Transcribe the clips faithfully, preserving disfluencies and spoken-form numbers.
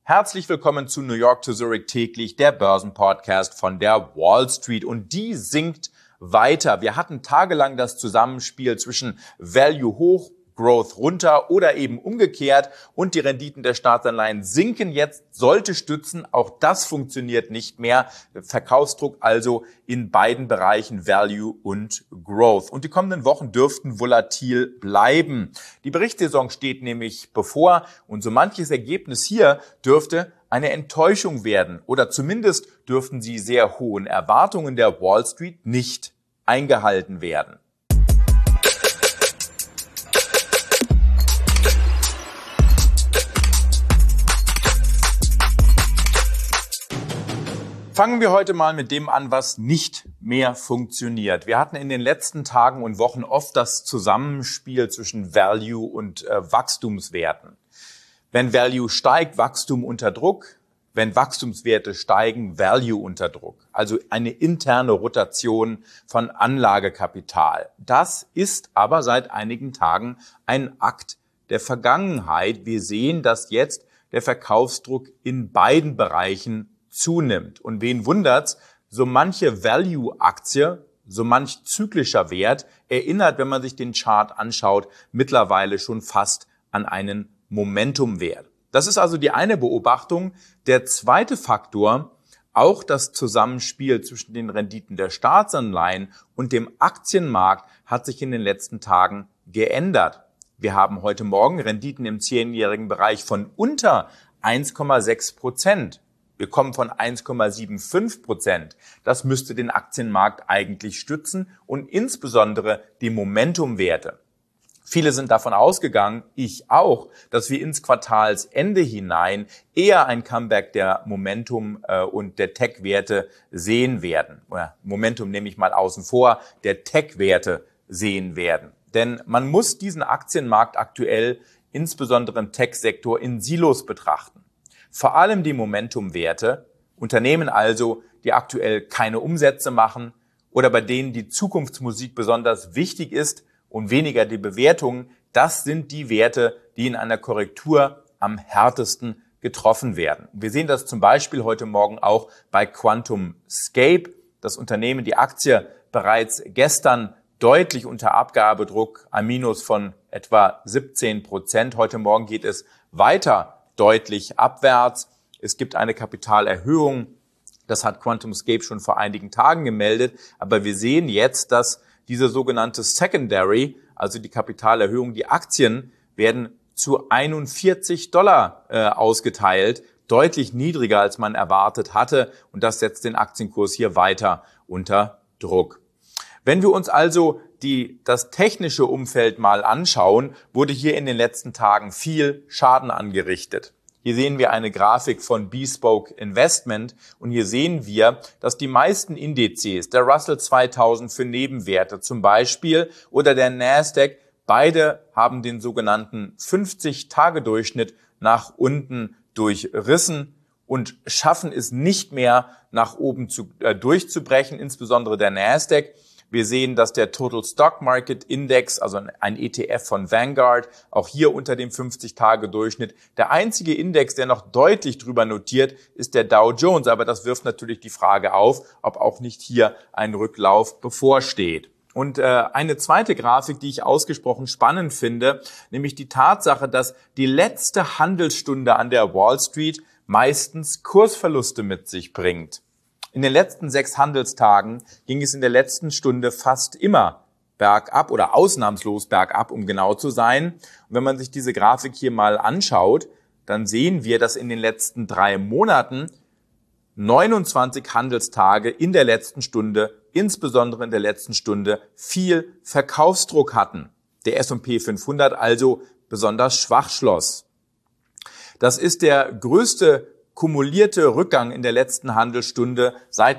Herzlich willkommen zu New York to Zurich täglich, der Börsenpodcast von der Wall Street. Und die sinkt weiter. Wir hatten tagelang das Zusammenspiel zwischen Value hoch, Growth runter oder eben umgekehrt und die Renditen der Staatsanleihen sinken jetzt, sollte stützen. Auch das funktioniert nicht mehr. Verkaufsdruck also in beiden Bereichen Value und Growth. Und die kommenden Wochen dürften volatil bleiben. Die Berichtssaison steht nämlich bevor und so manches Ergebnis hier dürfte eine Enttäuschung werden oder zumindest dürften die sehr hohen Erwartungen der Wall Street nicht eingehalten werden. Fangen wir heute mal mit dem an, was nicht mehr funktioniert. Wir hatten in den letzten Tagen und Wochen oft das Zusammenspiel zwischen Value und äh, Wachstumswerten. Wenn Value steigt, Wachstum unter Druck. Wenn Wachstumswerte steigen, Value unter Druck. Also eine interne Rotation von Anlagekapital. Das ist aber seit einigen Tagen ein Akt der Vergangenheit. Wir sehen, dass jetzt der Verkaufsdruck in beiden Bereichen zunimmt. Und wen wundert's, so manche Value-Aktie, so manch zyklischer Wert erinnert, wenn man sich den Chart anschaut, mittlerweile schon fast an einen Momentum-Wert. Das ist also die eine Beobachtung. Der zweite Faktor, auch das Zusammenspiel zwischen den Renditen der Staatsanleihen und dem Aktienmarkt hat sich in den letzten Tagen geändert. Wir haben heute Morgen Renditen im zehnjährigen Bereich von unter eins Komma sechs Prozent. Wir kommen von eins Komma fünfundsiebzig Prozent. Das müsste den Aktienmarkt eigentlich stützen und insbesondere die Momentumwerte. Viele sind davon ausgegangen, ich auch, dass wir ins Quartalsende hinein eher ein Comeback der Momentum- und der Tech-Werte sehen werden. Momentum nehme ich mal außen vor, der Tech-Werte sehen werden. Denn man muss diesen Aktienmarkt aktuell, insbesondere im Tech-Sektor, in Silos betrachten. Vor allem die Momentumwerte, Unternehmen also, die aktuell keine Umsätze machen oder bei denen die Zukunftsmusik besonders wichtig ist und weniger die Bewertungen, das sind die Werte, die in einer Korrektur am härtesten getroffen werden. Wir sehen das zum Beispiel heute Morgen auch bei QuantumScape, das Unternehmen, die Aktie bereits gestern deutlich unter Abgabedruck, ein Minus von etwa siebzehn Prozent. Heute Morgen geht es weiter deutlich abwärts. Es gibt eine Kapitalerhöhung. Das hat QuantumScape schon vor einigen Tagen gemeldet. Aber wir sehen jetzt, dass diese sogenannte Secondary, also die Kapitalerhöhung, die Aktien werden zu einundvierzig Dollar äh, ausgeteilt. Deutlich niedriger, als man erwartet hatte. Und das setzt den Aktienkurs hier weiter unter Druck. Wenn wir uns also die, das technische Umfeld mal anschauen, wurde hier in den letzten Tagen viel Schaden angerichtet. Hier sehen wir eine Grafik von Bespoke Investment und hier sehen wir, dass die meisten Indizes, der Russell zweitausend für Nebenwerte zum Beispiel oder der Nasdaq, beide haben den sogenannten fünfzig-Tage-Durchschnitt nach unten durchrissen und schaffen es nicht mehr nach oben zu, äh, durchzubrechen, insbesondere der Nasdaq. Wir sehen, dass der Total Stock Market Index, also ein E T F von Vanguard, auch hier unter dem fünfzig-Tage-Durchschnitt. Der einzige Index, der noch deutlich drüber notiert, ist der Dow Jones. Aber das wirft natürlich die Frage auf, ob auch nicht hier ein Rücklauf bevorsteht. Und äh, eine zweite Grafik, die ich ausgesprochen spannend finde, nämlich die Tatsache, dass die letzte Handelsstunde an der Wall Street meistens Kursverluste mit sich bringt. In den letzten sechs Handelstagen ging es in der letzten Stunde fast immer bergab oder ausnahmslos bergab, um genau zu sein. Und wenn man sich diese Grafik hier mal anschaut, dann sehen wir, dass in den letzten drei Monaten neunundzwanzig Handelstage in der letzten Stunde, insbesondere in der letzten Stunde, viel Verkaufsdruck hatten. Der S und P fünfhundert also besonders schwach schloss. Das ist der größte kumulierte Rückgang in der letzten Handelsstunde seit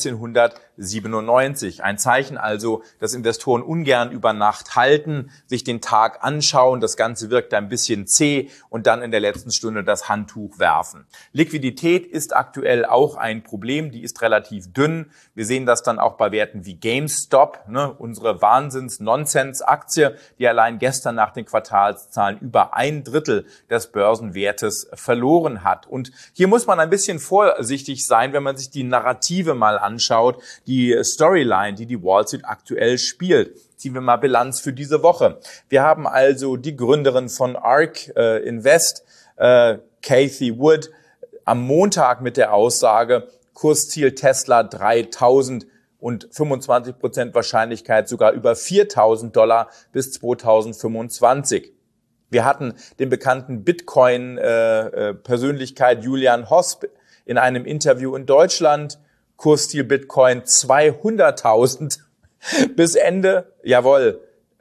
neunzehnhundertsiebenundneunzig. Ein Zeichen also, dass Investoren ungern über Nacht halten, sich den Tag anschauen, das Ganze wirkt ein bisschen zäh und dann in der letzten Stunde das Handtuch werfen. Liquidität ist aktuell auch ein Problem, die ist relativ dünn. Wir sehen das dann auch bei Werten wie GameStop, ne, unsere Wahnsinns-Nonsens-Aktie, die allein gestern nach den Quartalszahlen über ein Drittel des Börsenwertes verloren hat. Und hier Hier muss man ein bisschen vorsichtig sein, wenn man sich die Narrative mal anschaut, die Storyline, die die Wall Street aktuell spielt. Ziehen wir mal Bilanz für diese Woche. Wir haben also die Gründerin von ARK äh, Invest, äh, Cathie Wood, am Montag mit der Aussage, Kursziel Tesla dreitausend und fünfundzwanzig Prozent Wahrscheinlichkeit sogar über viertausend Dollar bis zweitausendfünfundzwanzig. Wir hatten den bekannten Bitcoin-Persönlichkeit äh, Julian Hosp in einem Interview in Deutschland. Kursziel Bitcoin zweihunderttausend bis Ende, jawohl,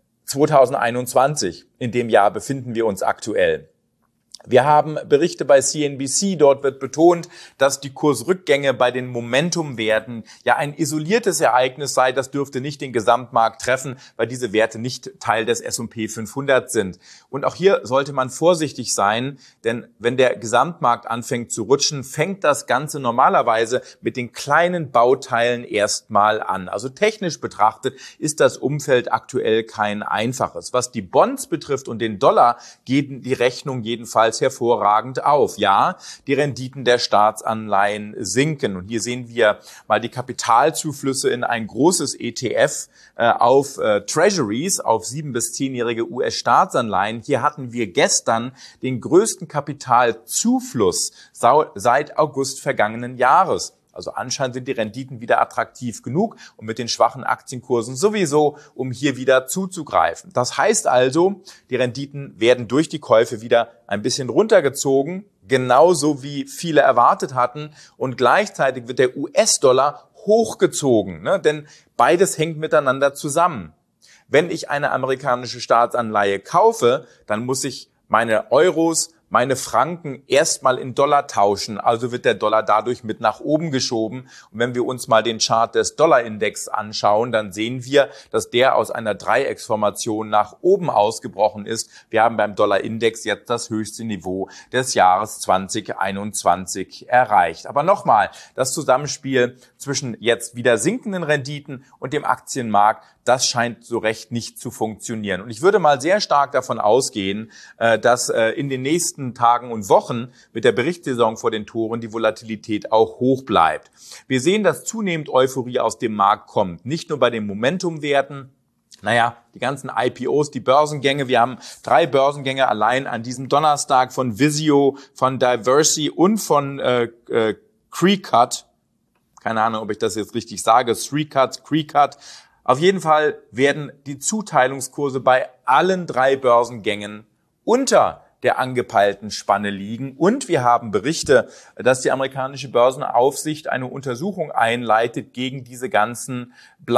zweitausendeinundzwanzig. In dem Jahr befinden wir uns aktuell. Wir haben Berichte bei C N B C, dort wird betont, dass die Kursrückgänge bei den Momentumwerten ja ein isoliertes Ereignis sei, das dürfte nicht den Gesamtmarkt treffen, weil diese Werte nicht Teil des S und P fünfhundert sind. Und auch hier sollte man vorsichtig sein, denn wenn der Gesamtmarkt anfängt zu rutschen, fängt das Ganze normalerweise mit den kleinen Bauteilen erstmal an. Also technisch betrachtet ist das Umfeld aktuell kein einfaches. Was die Bonds betrifft und den Dollar, geht die Rechnung jedenfalls hervorragend auf. Ja, die Renditen der Staatsanleihen sinken. Und hier sehen wir mal die Kapitalzuflüsse in ein großes E T F äh, auf äh, Treasuries, auf sieben- bis zehnjährige U S-Staatsanleihen. Hier hatten wir gestern den größten Kapitalzufluss seit August vergangenen Jahres. Also anscheinend sind die Renditen wieder attraktiv genug und mit den schwachen Aktienkursen sowieso, um hier wieder zuzugreifen. Das heißt also, die Renditen werden durch die Käufe wieder ein bisschen runtergezogen, genauso wie viele erwartet hatten. Und gleichzeitig wird der U S-Dollar hochgezogen, ne? Denn beides hängt miteinander zusammen. Wenn ich eine amerikanische Staatsanleihe kaufe, dann muss ich meine Euros, meine Franken erstmal in Dollar tauschen, also wird der Dollar dadurch mit nach oben geschoben. Und wenn wir uns mal den Chart des Dollarindex anschauen, dann sehen wir, dass der aus einer Dreiecksformation nach oben ausgebrochen ist. Wir haben beim Dollarindex jetzt das höchste Niveau des Jahres zwanzig einundzwanzig erreicht. Aber nochmal, das Zusammenspiel zwischen jetzt wieder sinkenden Renditen und dem Aktienmarkt, das scheint so recht nicht zu funktionieren. Und ich würde mal sehr stark davon ausgehen, dass in den nächsten Tagen und Wochen mit der Berichtssaison vor den Toren die Volatilität auch hoch bleibt. Wir sehen, dass zunehmend Euphorie aus dem Markt kommt. Nicht nur bei den Momentumwerten. Naja, die ganzen I P Os, die Börsengänge. Wir haben drei Börsengänge allein an diesem Donnerstag von Visio, von Diversey und von äh, äh, Cricut. Keine Ahnung, ob ich das jetzt richtig sage. Cricut, Cricut. Auf jeden Fall werden die Zuteilungskurse bei allen drei Börsengängen unter der angepeilten Spanne liegen. Und wir haben Berichte, dass die amerikanische Börsenaufsicht eine Untersuchung einleitet gegen diese ganzen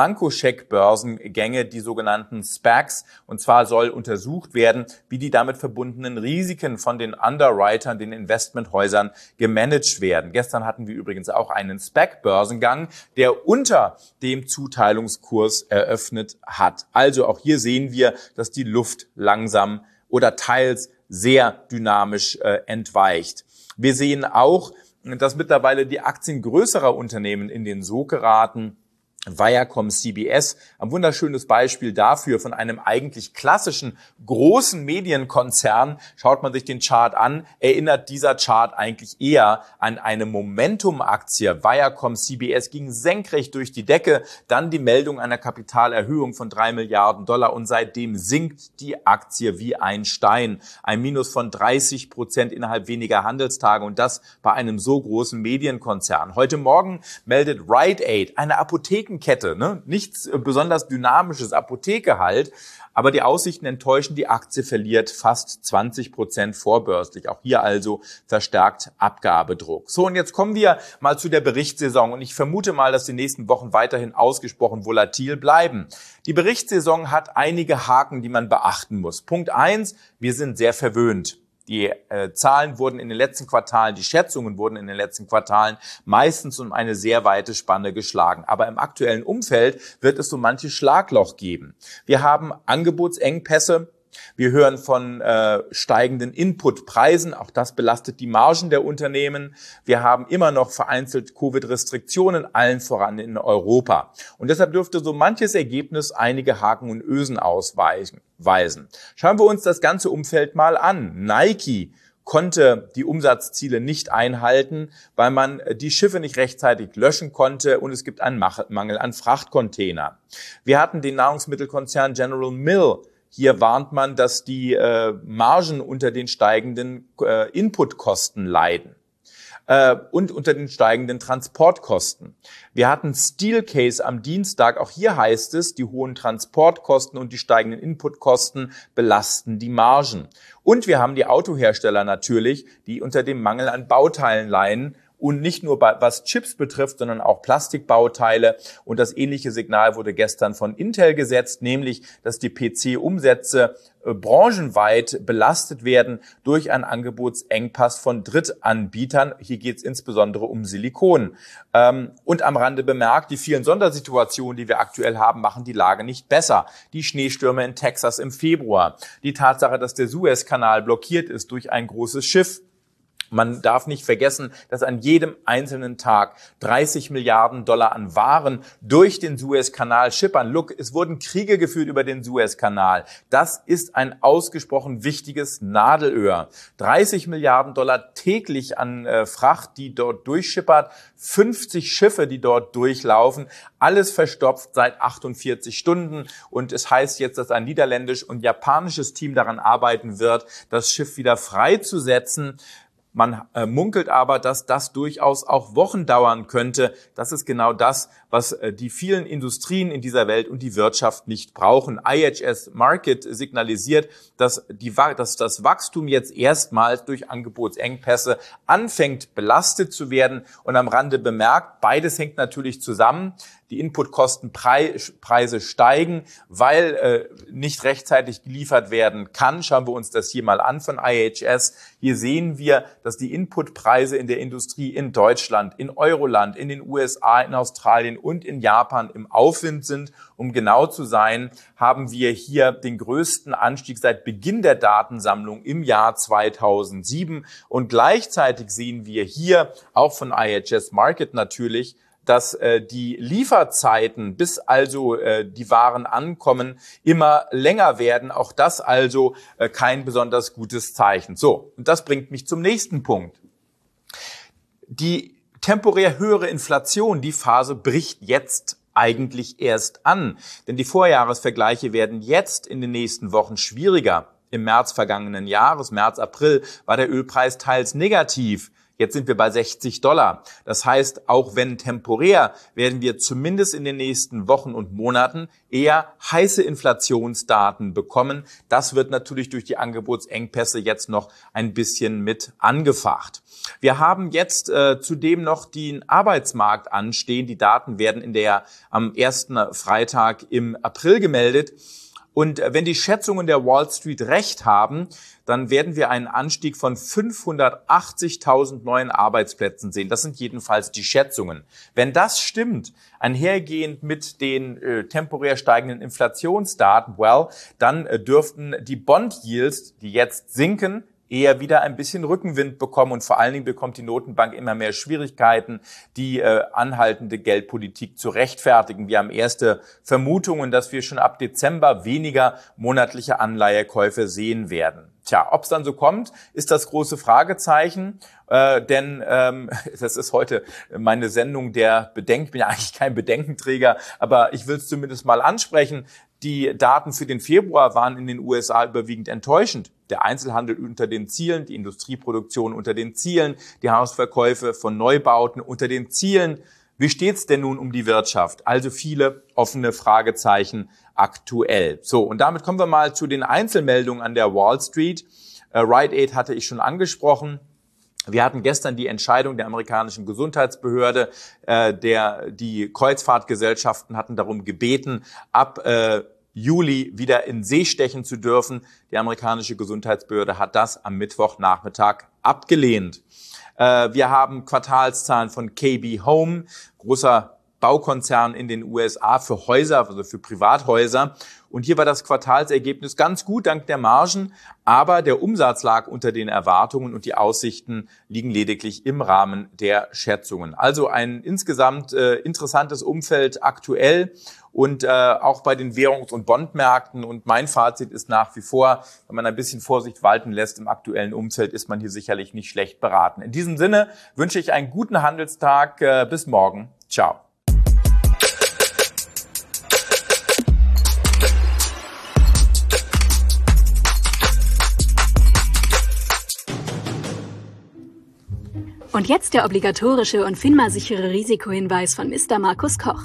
Blankoscheck-Börsengänge, die sogenannten SPACs. Und zwar soll untersucht werden, wie die damit verbundenen Risiken von den Underwritern, den Investmenthäusern, gemanagt werden. Gestern hatten wir übrigens auch einen SPAC-Börsengang, der unter dem Zuteilungskurs eröffnet hat. Also auch hier sehen wir, dass die Luft langsam oder teils sehr dynamisch äh, entweicht. Wir sehen auch, dass mittlerweile die Aktien größerer Unternehmen in den Sog geraten. Viacom, C B S, ein wunderschönes Beispiel dafür von einem eigentlich klassischen großen Medienkonzern. Schaut man sich den Chart an, erinnert dieser Chart eigentlich eher an eine Momentum-Aktie. Viacom, C B S ging senkrecht durch die Decke, dann die Meldung einer Kapitalerhöhung von drei Milliarden Dollar und seitdem sinkt die Aktie wie ein Stein. Ein Minus von dreißig Prozent innerhalb weniger Handelstage und das bei einem so großen Medienkonzern. Heute Morgen meldet Rite Aid, eine Apotheken Kette, ne? Nichts besonders Dynamisches, Apotheke halt, aber die Aussichten enttäuschen, die Aktie verliert fast zwanzig Prozent vorbörslich. Auch hier also verstärkt Abgabedruck. So, und jetzt kommen wir mal zu der Berichtssaison und ich vermute mal, dass die nächsten Wochen weiterhin ausgesprochen volatil bleiben. Die Berichtssaison hat einige Haken, die man beachten muss. Punkt eins, wir sind sehr verwöhnt. Die äh, Zahlen wurden in den letzten Quartalen, die Schätzungen wurden in den letzten Quartalen meistens um eine sehr weite Spanne geschlagen. Aber im aktuellen Umfeld wird es so manches Schlagloch geben. Wir haben Angebotsengpässe. Wir hören von äh, steigenden Inputpreisen. Auch das belastet die Margen der Unternehmen. Wir haben immer noch vereinzelt Covid-Restriktionen, allen voran in Europa. Und deshalb dürfte so manches Ergebnis einige Haken und Ösen ausweisen. Schauen wir uns das ganze Umfeld mal an. Nike konnte die Umsatzziele nicht einhalten, weil man die Schiffe nicht rechtzeitig löschen konnte und es gibt einen Mangel an Frachtcontainern. Wir hatten den Nahrungsmittelkonzern General Mills. Hier warnt man, dass die äh, Margen unter den steigenden äh, Inputkosten leiden äh, und unter den steigenden Transportkosten. Wir hatten Steelcase am Dienstag. Auch hier heißt es, die hohen Transportkosten und die steigenden Inputkosten belasten die Margen. Und wir haben die Autohersteller natürlich, die unter dem Mangel an Bauteilen leiden. Und nicht nur bei, was Chips betrifft, sondern auch Plastikbauteile. Und das ähnliche Signal wurde gestern von Intel gesetzt, nämlich, dass die P C-Umsätze äh, branchenweit belastet werden durch einen Angebotsengpass von Drittanbietern. Hier geht es insbesondere um Silikon. Ähm, und am Rande bemerkt, die vielen Sondersituationen, die wir aktuell haben, machen die Lage nicht besser. Die Schneestürme in Texas im Februar, die Tatsache, dass der Suezkanal blockiert ist durch ein großes Schiff. Man darf nicht vergessen, dass an jedem einzelnen Tag dreißig Milliarden Dollar an Waren durch den Suezkanal schippern. Look, es wurden Kriege geführt über den Suezkanal. Das ist ein ausgesprochen wichtiges Nadelöhr. dreißig Milliarden Dollar täglich an äh, Fracht, die dort durchschippert. fünfzig Schiffe, die dort durchlaufen. Alles verstopft seit achtundvierzig Stunden. Und es heißt jetzt, dass ein niederländisch und japanisches Team daran arbeiten wird, das Schiff wieder freizusetzen. Man äh, munkelt aber, dass das durchaus auch Wochen dauern könnte. Das ist genau das, was äh, die vielen Industrien in dieser Welt und die Wirtschaft nicht brauchen. I H S Markit signalisiert, dass, die, dass das Wachstum jetzt erstmals durch Angebotsengpässe anfängt, belastet zu werden. Und am Rande bemerkt, beides hängt natürlich zusammen. Die Inputkostenpreise steigen, weil äh, nicht rechtzeitig geliefert werden kann. Schauen wir uns das hier mal an von I H S. Hier sehen wir, dass die Inputpreise in der Industrie in Deutschland, in Euroland, in den U S A, in Australien und in Japan im Aufwind sind. Um genau zu sein, haben wir hier den größten Anstieg seit Beginn der Datensammlung im Jahr zweitausendsieben. Und gleichzeitig sehen wir hier, auch von I H S Markit natürlich, dass äh, die Lieferzeiten, bis also äh, die Waren ankommen, immer länger werden. Auch das also äh, kein besonders gutes Zeichen. So, und das bringt mich zum nächsten Punkt. Die temporär höhere Inflation, die Phase bricht jetzt eigentlich erst an. Denn die Vorjahresvergleiche werden jetzt in den nächsten Wochen schwieriger. Im März vergangenen Jahres, März, April, war der Ölpreis teils negativ. Jetzt sind wir bei sechzig Dollar. Das heißt, auch wenn temporär, werden wir zumindest in den nächsten Wochen und Monaten eher heiße Inflationsdaten bekommen. Das wird natürlich durch die Angebotsengpässe jetzt noch ein bisschen mit angefacht. Wir haben jetzt äh, zudem noch den Arbeitsmarkt anstehen. Die Daten werden in der am ersten Freitag im April gemeldet. Und wenn die Schätzungen der Wall Street recht haben, dann werden wir einen Anstieg von fünfhundertachtzigtausend neuen Arbeitsplätzen sehen. Das sind jedenfalls die Schätzungen. Wenn das stimmt, einhergehend mit den äh, temporär steigenden Inflationsdaten, well, dann äh, dürften die Bond-Yields, die jetzt sinken, eher wieder ein bisschen Rückenwind bekommen und vor allen Dingen bekommt die Notenbank immer mehr Schwierigkeiten, die äh, anhaltende Geldpolitik zu rechtfertigen. Wir haben erste Vermutungen, dass wir schon ab Dezember weniger monatliche Anleihekäufe sehen werden. Tja, ob es dann so kommt, ist das große Fragezeichen, äh, denn ähm, das ist heute meine Sendung der Bedenken. Ich bin ja eigentlich kein Bedenkenträger, aber ich will es zumindest mal ansprechen. Die Daten für den Februar waren in den U S A überwiegend enttäuschend. Der Einzelhandel unter den Zielen, die Industrieproduktion unter den Zielen, die Hausverkäufe von Neubauten unter den Zielen. Wie steht's denn nun um die Wirtschaft? Also viele offene Fragezeichen aktuell. So, und damit kommen wir mal zu den Einzelmeldungen an der Wall Street. Äh, Rite Aid hatte ich schon angesprochen. Wir hatten gestern die Entscheidung der amerikanischen Gesundheitsbehörde, äh, der die Kreuzfahrtgesellschaften hatten darum gebeten, ab äh, Juli wieder in See stechen zu dürfen. Die amerikanische Gesundheitsbehörde hat das am Mittwochnachmittag abgelehnt. Äh, wir haben Quartalszahlen von K B Home, großer Baukonzern in den U S A für Häuser, also für Privathäuser. Und hier war das Quartalsergebnis ganz gut dank der Margen, aber der Umsatz lag unter den Erwartungen und die Aussichten liegen lediglich im Rahmen der Schätzungen. Also ein insgesamt äh, interessantes Umfeld aktuell und äh, auch bei den Währungs- und Bondmärkten. Und mein Fazit ist nach wie vor, wenn man ein bisschen Vorsicht walten lässt im aktuellen Umfeld, ist man hier sicherlich nicht schlecht beraten. In diesem Sinne wünsche ich einen guten Handelstag. Äh, bis morgen. Ciao. Und jetzt der obligatorische und FINMA-sichere Risikohinweis von Mister Markus Koch.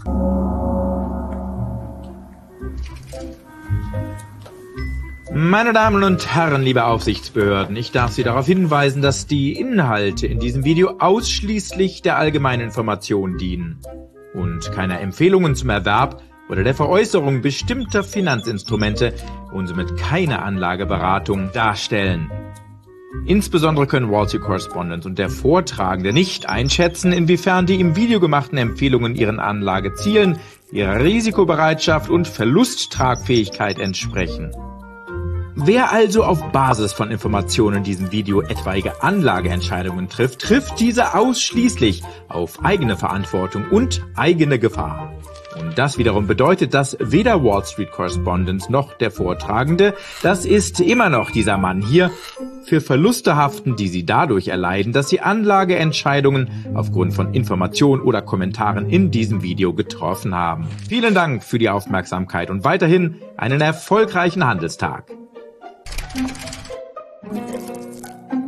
Meine Damen und Herren, liebe Aufsichtsbehörden, ich darf Sie darauf hinweisen, dass die Inhalte in diesem Video ausschließlich der allgemeinen Information dienen und keine Empfehlungen zum Erwerb oder der Veräußerung bestimmter Finanzinstrumente und somit keine Anlageberatung darstellen. Insbesondere können Wall Street Correspondent und der Vortragende nicht einschätzen, inwiefern die im Video gemachten Empfehlungen ihren Anlagezielen, ihrer Risikobereitschaft und Verlusttragfähigkeit entsprechen. Wer also auf Basis von Informationen in diesem Video etwaige Anlageentscheidungen trifft, trifft diese ausschließlich auf eigene Verantwortung und eigene Gefahr. Und das wiederum bedeutet, dass weder Wall Street Correspondent noch der Vortragende, das ist immer noch dieser Mann hier, für Verluste haften, die sie dadurch erleiden, dass sie Anlageentscheidungen aufgrund von Informationen oder Kommentaren in diesem Video getroffen haben. Vielen Dank für die Aufmerksamkeit und weiterhin einen erfolgreichen Handelstag.